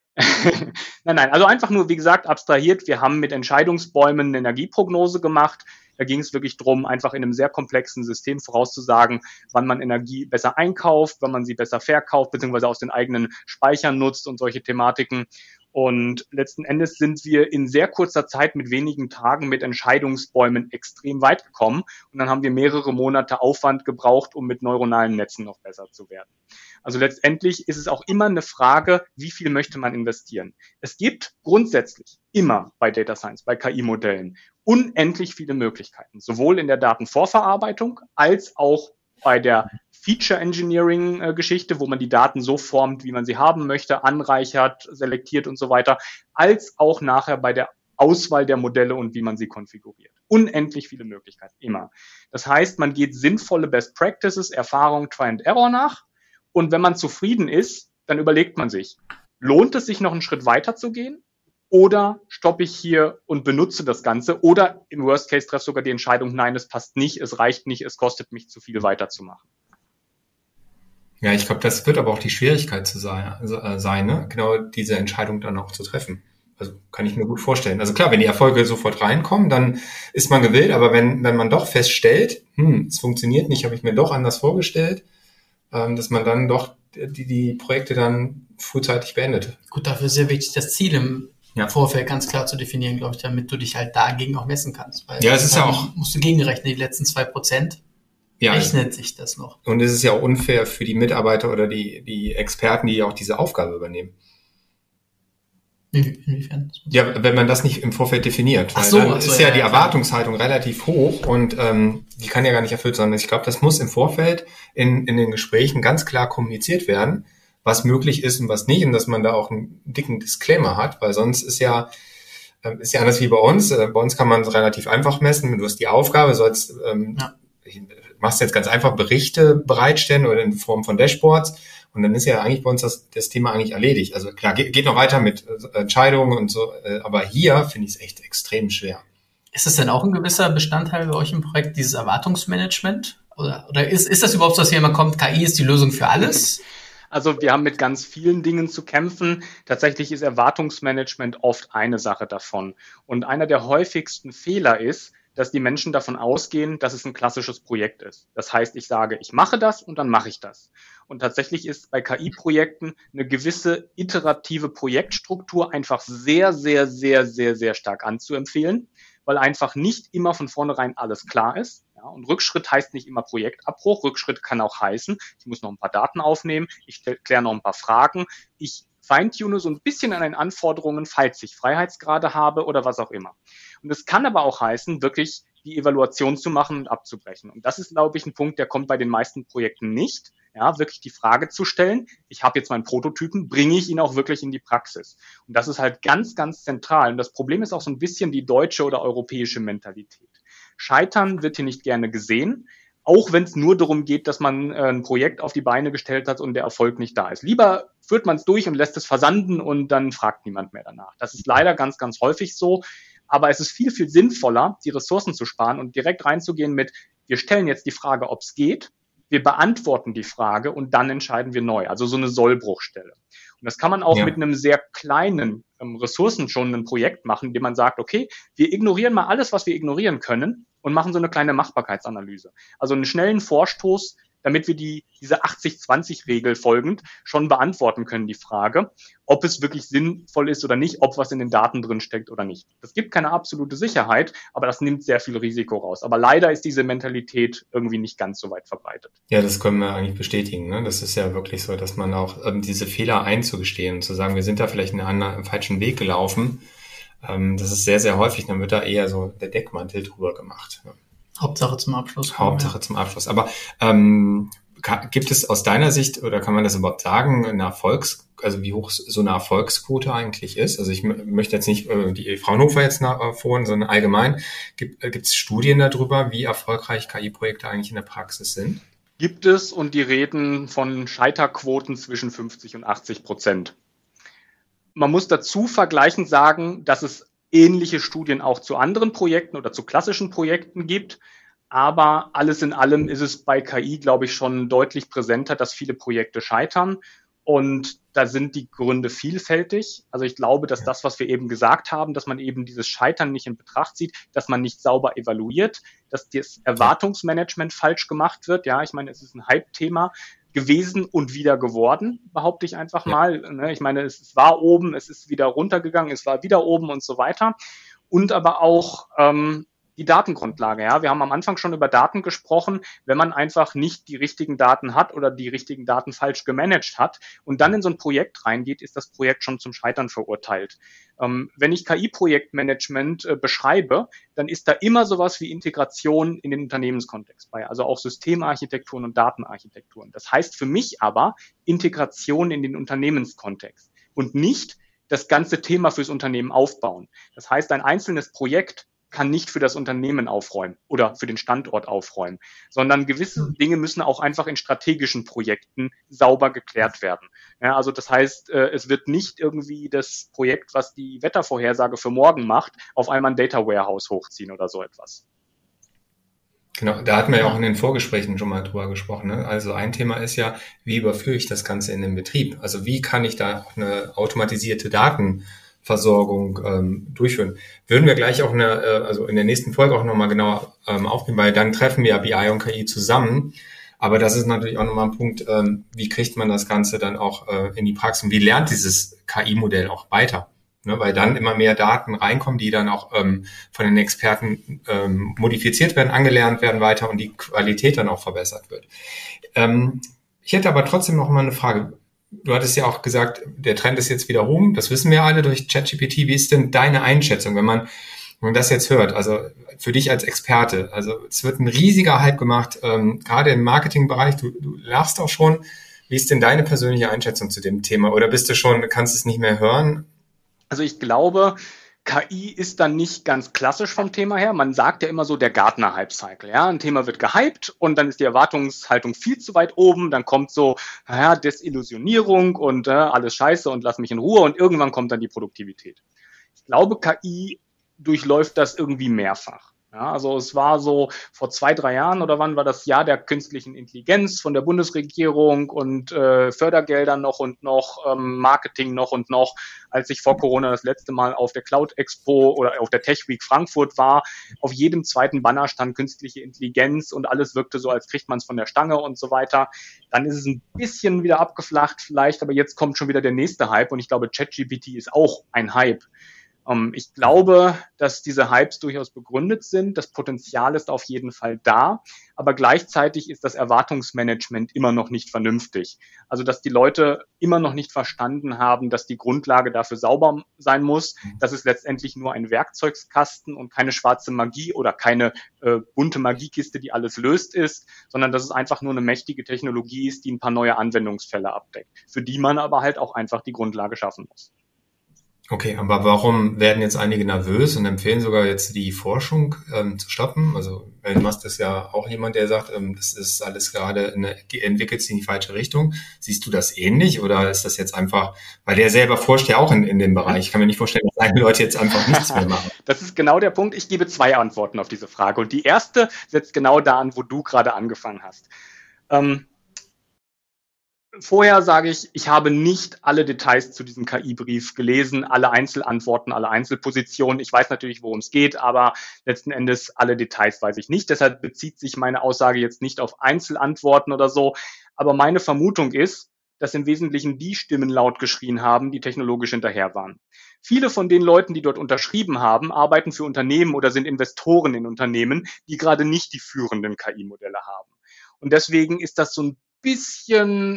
Nein, also einfach nur, wie gesagt, abstrahiert. Wir haben mit Entscheidungsbäumen eine Energieprognose gemacht. Da ging es wirklich drum, einfach in einem sehr komplexen System vorauszusagen, wann man Energie besser einkauft, wann man sie besser verkauft, beziehungsweise aus den eigenen Speichern nutzt und solche Thematiken. Und letzten Endes sind wir in sehr kurzer Zeit mit wenigen Tagen mit Entscheidungsbäumen extrem weit gekommen. Und dann haben wir mehrere Monate Aufwand gebraucht, um mit neuronalen Netzen noch besser zu werden. Also letztendlich ist es auch immer eine Frage, wie viel möchte man investieren. Es gibt grundsätzlich immer bei Data Science, bei KI-Modellen, unendlich viele Möglichkeiten, sowohl in der Datenvorverarbeitung als auch bei der Feature Engineering Geschichte, wo man die Daten so formt, wie man sie haben möchte, anreichert, selektiert und so weiter, als auch nachher bei der Auswahl der Modelle und wie man sie konfiguriert. Unendlich viele Möglichkeiten, immer. Das heißt, man geht sinnvolle Best Practices, Erfahrung, Try and Error nach. Und wenn man zufrieden ist, dann überlegt man sich, lohnt es sich noch einen Schritt weiter zu gehen? Oder stoppe ich hier und benutze das Ganze? Oder im Worst Case treffe sogar die Entscheidung, nein, es passt nicht, es reicht nicht, es kostet mich zu viel weiterzumachen. Ja, ich glaube, das wird aber auch die Schwierigkeit sein, ne? Genau diese Entscheidung dann auch zu treffen. Also kann ich mir gut vorstellen. Also klar, wenn die Erfolge sofort reinkommen, dann ist man gewillt, aber wenn man doch feststellt, es funktioniert nicht, habe ich mir doch anders vorgestellt, dass man dann doch die Projekte dann frühzeitig beendet. Gut, dafür ist sehr wichtig, das Ziel im Vorfeld ganz klar zu definieren, glaube ich, damit du dich halt dagegen auch messen kannst. Weil ja, es ist ja auch... Musst du gegenrechnen, die letzten 2%. Ja, rechnet sich das noch. Und es ist ja auch unfair für die Mitarbeiter oder die Experten, die auch diese Aufgabe übernehmen. Inwiefern? Ja, wenn man das nicht im Vorfeld definiert. Weil dann ist ja die Erwartungshaltung relativ hoch und die kann ja gar nicht erfüllt sein. Ich glaube, das muss im Vorfeld in den Gesprächen ganz klar kommuniziert werden, was möglich ist und was nicht und dass man da auch einen dicken Disclaimer hat, weil sonst ist ja anders wie bei uns. Bei uns kann man es relativ einfach messen. Du hast die Aufgabe, sollst machst jetzt ganz einfach Berichte bereitstellen oder in Form von Dashboards und dann ist ja eigentlich bei uns das Thema eigentlich erledigt. Also klar, geht noch weiter mit Entscheidungen und so, aber hier finde ich es echt extrem schwer. Ist das denn auch ein gewisser Bestandteil bei euch im Projekt, dieses Erwartungsmanagement? Oder ist das überhaupt so, dass hier immer kommt, KI ist die Lösung für alles? Also wir haben mit ganz vielen Dingen zu kämpfen. Tatsächlich ist Erwartungsmanagement oft eine Sache davon. Und einer der häufigsten Fehler ist, dass die Menschen davon ausgehen, dass es ein klassisches Projekt ist. Das heißt, ich sage, ich mache das und dann mache ich das. Und tatsächlich ist bei KI-Projekten eine gewisse iterative Projektstruktur einfach sehr, sehr, sehr, sehr, sehr stark anzuempfehlen, weil einfach nicht immer von vornherein alles klar ist. Ja, und Rückschritt heißt nicht immer Projektabbruch. Rückschritt kann auch heißen, ich muss noch ein paar Daten aufnehmen, ich kläre noch ein paar Fragen, ich feintune so ein bisschen an den Anforderungen, falls ich Freiheitsgrade habe oder was auch immer. Und es kann aber auch heißen, wirklich die Evaluation zu machen und abzubrechen. Und das ist, glaube ich, ein Punkt, der kommt bei den meisten Projekten nicht. Ja, wirklich die Frage zu stellen, ich habe jetzt meinen Prototypen, bringe ich ihn auch wirklich in die Praxis? Und das ist halt ganz, ganz zentral. Und das Problem ist auch so ein bisschen die deutsche oder europäische Mentalität. Scheitern wird hier nicht gerne gesehen, auch wenn es nur darum geht, dass man ein Projekt auf die Beine gestellt hat und der Erfolg nicht da ist. Lieber führt man es durch und lässt es versanden und dann fragt niemand mehr danach. Das ist leider ganz, ganz häufig so. Aber es ist viel, viel sinnvoller, die Ressourcen zu sparen und direkt reinzugehen mit, wir stellen jetzt die Frage, ob es geht. wir beantworten die Frage und dann entscheiden wir neu. Also so eine Sollbruchstelle. Und das kann man auch mit einem sehr kleinen, ressourcenschonenden Projekt machen, indem man sagt, okay, wir ignorieren mal alles, was wir ignorieren können und machen so eine kleine Machbarkeitsanalyse. Also einen schnellen Vorstoß, damit wir diese 80-20-Regel folgend schon beantworten können, die Frage, ob es wirklich sinnvoll ist oder nicht, ob was in den Daten drin steckt oder nicht. Das gibt keine absolute Sicherheit, aber das nimmt sehr viel Risiko raus. Aber leider ist diese Mentalität irgendwie nicht ganz so weit verbreitet. Ja, das können wir eigentlich bestätigen. Ne? Das ist ja wirklich so, dass man auch diese Fehler einzugestehen und zu sagen, wir sind da vielleicht einen falschen Weg gelaufen. Das ist sehr, sehr häufig. Dann wird da eher so der Deckmantel drüber gemacht. Ja. Hauptsache zum Abschluss. Zum Abschluss. Aber gibt es aus deiner Sicht, oder kann man das überhaupt sagen, also wie hoch so eine Erfolgsquote eigentlich ist? Also ich möchte jetzt nicht die Fraunhofer jetzt nachvoren, sondern allgemein. Gibt es Studien darüber, wie erfolgreich KI-Projekte eigentlich in der Praxis sind? Gibt es, und die reden von Scheiterquoten zwischen 50% und 80%. Man muss dazu vergleichend sagen, dass es ähnliche Studien auch zu anderen Projekten oder zu klassischen Projekten gibt. Aber alles in allem ist es bei KI, glaube ich, schon deutlich präsenter, dass viele Projekte scheitern. Und da sind die Gründe vielfältig. Also ich glaube, dass das, was wir eben gesagt haben, dass man eben dieses Scheitern nicht in Betracht zieht, dass man nicht sauber evaluiert, dass das Erwartungsmanagement falsch gemacht wird. Ja, ich meine, es ist ein Hype-Thema gewesen und wieder geworden, behaupte ich einfach mal. Ich meine, es war oben, es ist wieder runtergegangen, es war wieder oben und so weiter. Und aber auch die Datengrundlage. Ja, wir haben am Anfang schon über Daten gesprochen. Wenn man einfach nicht die richtigen Daten hat oder die richtigen Daten falsch gemanagt hat und dann in so ein Projekt reingeht, ist das Projekt schon zum Scheitern verurteilt. Wenn ich KI-Projektmanagement beschreibe, dann ist da immer sowas wie Integration in den Unternehmenskontext bei, also auch Systemarchitekturen und Datenarchitekturen. Das heißt für mich aber Integration in den Unternehmenskontext und nicht das ganze Thema fürs Unternehmen aufbauen. Das heißt, ein einzelnes Projekt kann nicht für das Unternehmen aufräumen oder für den Standort aufräumen, sondern gewisse Dinge müssen auch einfach in strategischen Projekten sauber geklärt werden. Ja, also das heißt, es wird nicht irgendwie das Projekt, was die Wettervorhersage für morgen macht, auf einmal ein Data Warehouse hochziehen oder so etwas. Genau, da hatten wir ja auch in den Vorgesprächen schon mal drüber gesprochen. Ne? Also ein Thema ist ja, wie überführe ich das Ganze in den Betrieb? Also wie kann ich da auch eine automatisierte Datenversorgung durchführen. Würden wir gleich auch also in der nächsten Folge auch nochmal genauer aufnehmen, weil dann treffen wir ja BI und KI zusammen. Aber das ist natürlich auch nochmal ein Punkt, wie kriegt man das Ganze dann auch in die Praxis und wie lernt dieses KI-Modell auch weiter? Ne, weil dann immer mehr Daten reinkommen, die dann auch von den Experten modifiziert werden, angelernt werden weiter und die Qualität dann auch verbessert wird. Ich hätte aber trotzdem noch mal eine Frage. Du hattest ja auch gesagt, der Trend ist jetzt wieder rum. Das wissen wir alle durch ChatGPT. Wie ist denn deine Einschätzung, wenn man das jetzt hört? Also für dich als Experte. Also es wird ein riesiger Hype gemacht, gerade im Marketingbereich. Du lachst auch schon. Wie ist denn deine persönliche Einschätzung zu dem Thema? Oder kannst es nicht mehr hören? Also ich glaube, KI ist dann nicht ganz klassisch vom Thema her. Man sagt ja immer so der Gartner-Hype-Cycle. Ja, ein Thema wird gehypt und dann ist die Erwartungshaltung viel zu weit oben. Dann kommt so, Desillusionierung und alles scheiße und lass mich in Ruhe und irgendwann kommt dann die Produktivität. Ich glaube, KI durchläuft das irgendwie mehrfach. Ja, also es war so vor 2-3 Jahren oder wann war das Jahr der künstlichen Intelligenz von der Bundesregierung und Fördergelder noch und noch, Marketing noch und noch. Als ich vor Corona das letzte Mal auf der Cloud Expo oder auf der Tech Week Frankfurt war, auf jedem zweiten Banner stand künstliche Intelligenz und alles wirkte so, als kriegt man es von der Stange und so weiter. Dann ist es ein bisschen wieder abgeflacht vielleicht, aber jetzt kommt schon wieder der nächste Hype und ich glaube, ChatGPT ist auch ein Hype. Ich glaube, dass diese Hypes durchaus begründet sind. Das Potenzial ist auf jeden Fall da, aber gleichzeitig ist das Erwartungsmanagement immer noch nicht vernünftig. Also, dass die Leute immer noch nicht verstanden haben, dass die Grundlage dafür sauber sein muss, dass es letztendlich nur ein Werkzeugkasten und keine schwarze Magie oder keine bunte Magiekiste, die alles löst ist, sondern dass es einfach nur eine mächtige Technologie ist, die ein paar neue Anwendungsfälle abdeckt, für die man aber halt auch einfach die Grundlage schaffen muss. Okay, aber warum werden jetzt einige nervös und empfehlen sogar jetzt die Forschung zu stoppen? Also Elon Musk ist ja auch jemand, der sagt, das ist alles gerade entwickelt sich in die falsche Richtung. Siehst du das ähnlich oder ist das jetzt einfach, weil der selber forscht ja auch in dem Bereich. Ich kann mir nicht vorstellen, dass einige Leute jetzt einfach nichts mehr machen. Das ist genau der Punkt. Ich gebe 2 Antworten auf diese Frage und die erste setzt genau da an, wo du gerade angefangen hast. Vorher sage ich habe nicht alle Details zu diesem KI-Brief gelesen, alle Einzelantworten, alle Einzelpositionen. Ich weiß natürlich, worum es geht, aber letzten Endes alle Details weiß ich nicht. Deshalb bezieht sich meine Aussage jetzt nicht auf Einzelantworten oder so. Aber meine Vermutung ist, dass im Wesentlichen die Stimmen laut geschrien haben, die technologisch hinterher waren. Viele von den Leuten, die dort unterschrieben haben, arbeiten für Unternehmen oder sind Investoren in Unternehmen, die gerade nicht die führenden KI-Modelle haben. Und deswegen ist das so ein bisschen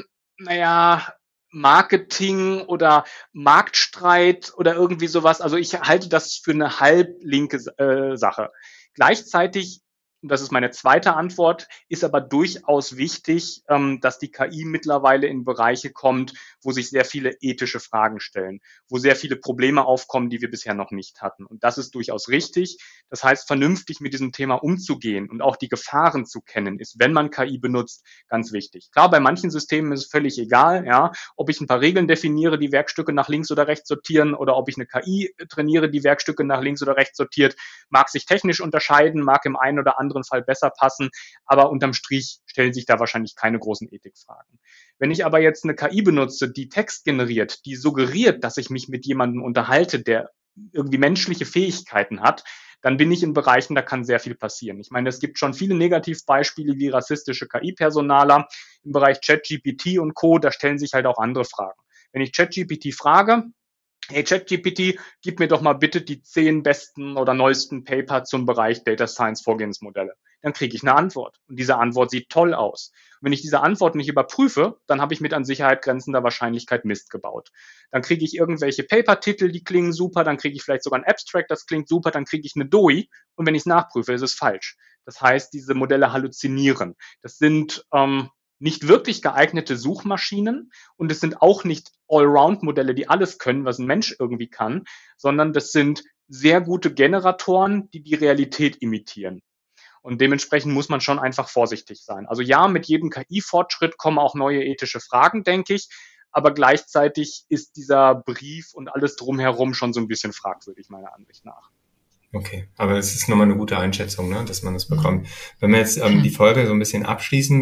Marketing oder Marktstreit oder irgendwie sowas. Also ich halte das für eine halblinke Sache. Gleichzeitig, und das ist meine zweite Antwort, ist aber durchaus wichtig, dass die KI mittlerweile in Bereiche kommt, wo sich sehr viele ethische Fragen stellen, wo sehr viele Probleme aufkommen, die wir bisher noch nicht hatten. Und das ist durchaus richtig. Das heißt, vernünftig mit diesem Thema umzugehen und auch die Gefahren zu kennen, ist, wenn man KI benutzt, ganz wichtig. Klar, bei manchen Systemen ist es völlig egal, ja, ob ich ein paar Regeln definiere, die Werkstücke nach links oder rechts sortieren, oder ob ich eine KI trainiere, die Werkstücke nach links oder rechts sortiert, mag sich technisch unterscheiden, mag im einen oder anderen Fall besser passen, aber unterm Strich stellen sich da wahrscheinlich keine großen Ethikfragen. Wenn ich aber jetzt eine KI benutze, die Text generiert, die suggeriert, dass ich mich mit jemandem unterhalte, der irgendwie menschliche Fähigkeiten hat, dann bin ich in Bereichen, da kann sehr viel passieren. Ich meine, es gibt schon viele Negativbeispiele wie rassistische KI-Personaler im Bereich ChatGPT und Co., da stellen sich halt auch andere Fragen. Wenn ich ChatGPT frage, hey ChatGPT, gib mir doch mal bitte die 10 besten oder neuesten Paper zum Bereich Data Science Vorgehensmodelle. Dann kriege ich eine Antwort. Und diese Antwort sieht toll aus. Und wenn ich diese Antwort nicht überprüfe, dann habe ich mit an Sicherheit grenzender Wahrscheinlichkeit Mist gebaut. Dann kriege ich irgendwelche Paper-Titel, die klingen super, dann kriege ich vielleicht sogar ein Abstract, das klingt super, dann kriege ich eine DOI. Und wenn ich es nachprüfe, ist es falsch. Das heißt, diese Modelle halluzinieren. Das sind nicht wirklich geeignete Suchmaschinen und es sind auch nicht Allround-Modelle, die alles können, was ein Mensch irgendwie kann, sondern das sind sehr gute Generatoren, die die Realität imitieren. Und dementsprechend muss man schon einfach vorsichtig sein. Also ja, mit jedem KI-Fortschritt kommen auch neue ethische Fragen, denke ich, aber gleichzeitig ist dieser Brief und alles drumherum schon so ein bisschen fragwürdig, meiner Ansicht nach. Okay, aber es ist nochmal eine gute Einschätzung, ne, dass man das bekommt. Wenn wir jetzt die Folge so ein bisschen abschließen,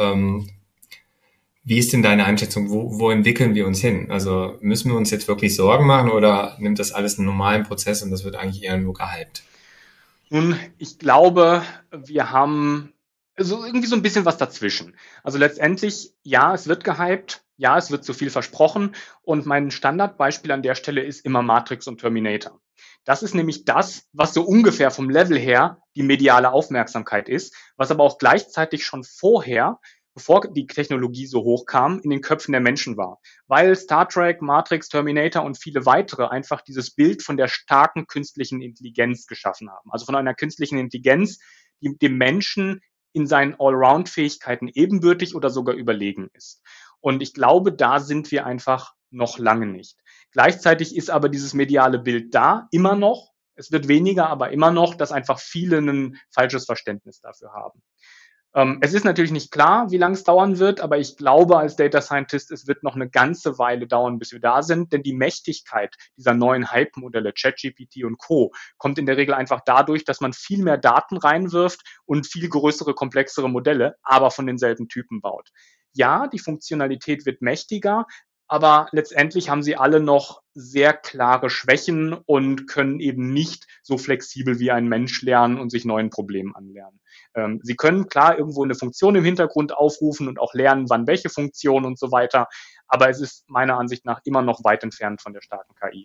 wie ist denn deine Einschätzung? Wo entwickeln wir uns hin? Also müssen wir uns jetzt wirklich Sorgen machen oder nimmt das alles einen normalen Prozess und das wird eigentlich eher nur gehypt? Nun, ich glaube, wir haben so irgendwie so ein bisschen was dazwischen. Also letztendlich, ja, es wird gehypt, ja, es wird zu viel versprochen und mein Standardbeispiel an der Stelle ist immer Matrix und Terminator. Das ist nämlich das, was so ungefähr vom Level her die mediale Aufmerksamkeit ist, was aber auch gleichzeitig schon vorher, bevor die Technologie so hoch kam, in den Köpfen der Menschen war. Weil Star Trek, Matrix, Terminator und viele weitere einfach dieses Bild von der starken künstlichen Intelligenz geschaffen haben. Also von einer künstlichen Intelligenz, die dem Menschen in seinen Allround-Fähigkeiten ebenbürtig oder sogar überlegen ist. Und ich glaube, da sind wir einfach noch lange nicht. Gleichzeitig ist aber dieses mediale Bild da, immer noch. Es wird weniger, aber immer noch, dass einfach viele ein falsches Verständnis dafür haben. Es ist natürlich nicht klar, wie lange es dauern wird, aber ich glaube als Data Scientist, es wird noch eine ganze Weile dauern, bis wir da sind, denn die Mächtigkeit dieser neuen Hype-Modelle, ChatGPT und Co., kommt in der Regel einfach dadurch, dass man viel mehr Daten reinwirft und viel größere, komplexere Modelle, aber von denselben Typen baut. Ja, die Funktionalität wird mächtiger, aber letztendlich haben sie alle noch sehr klare Schwächen und können eben nicht so flexibel wie ein Mensch lernen und sich neuen Problemen anlernen. Sie können klar irgendwo eine Funktion im Hintergrund aufrufen und auch lernen, wann welche Funktion und so weiter, aber es ist meiner Ansicht nach immer noch weit entfernt von der starken KI.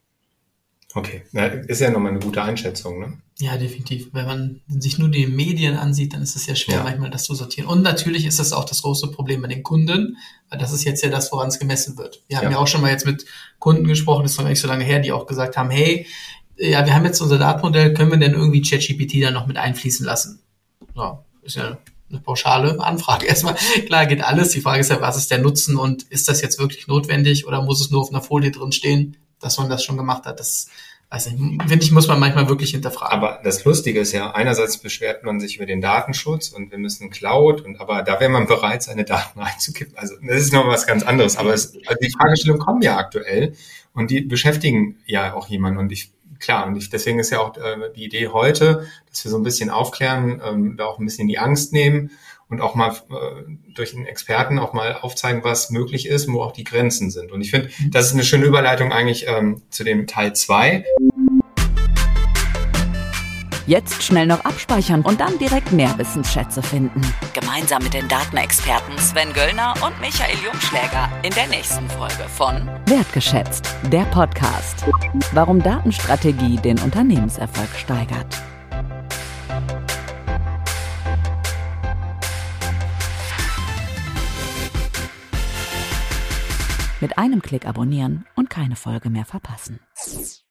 Okay, ja, ist ja nochmal eine gute Einschätzung, ne? Ja, definitiv. Wenn man sich nur die Medien ansieht, dann ist es ja schwer, manchmal das zu sortieren. Und natürlich ist das auch das große Problem bei den Kunden, weil das ist jetzt ja das, woran es gemessen wird. Wir haben ja auch schon mal jetzt mit Kunden gesprochen, das ist noch nicht so lange her, die auch gesagt haben, hey, ja, wir haben jetzt unser Datenmodell, können wir denn irgendwie ChatGPT dann noch mit einfließen lassen? Ja, ist ja eine pauschale Anfrage. Erstmal, klar geht alles. Die Frage ist ja, was ist der Nutzen und ist das jetzt wirklich notwendig oder muss es nur auf einer Folie drin stehen, dass man das schon gemacht hat? Das, weiß nicht, finde ich, muss man manchmal wirklich hinterfragen. Aber das Lustige ist ja, einerseits beschwert man sich über den Datenschutz und wir müssen Cloud aber da wäre man bereit, seine Daten reinzukippen. Also das ist noch was ganz anderes. Aber die Fragestellungen kommen ja aktuell und die beschäftigen ja auch jemanden deswegen ist ja auch die Idee heute, dass wir so ein bisschen aufklären, da auch ein bisschen die Angst nehmen und auch mal durch einen Experten auch mal aufzeigen, was möglich ist und wo auch die Grenzen sind. Und ich finde, das ist eine schöne Überleitung eigentlich zu dem Teil 2. Jetzt schnell noch abspeichern und dann direkt mehr Wissensschätze finden. Gemeinsam mit den Datenexperten Sven Göllner und Michael Jungschläger in der nächsten Folge von Wertgeschätzt, der Podcast. Warum Datenstrategie den Unternehmenserfolg steigert. Mit einem Klick abonnieren und keine Folge mehr verpassen.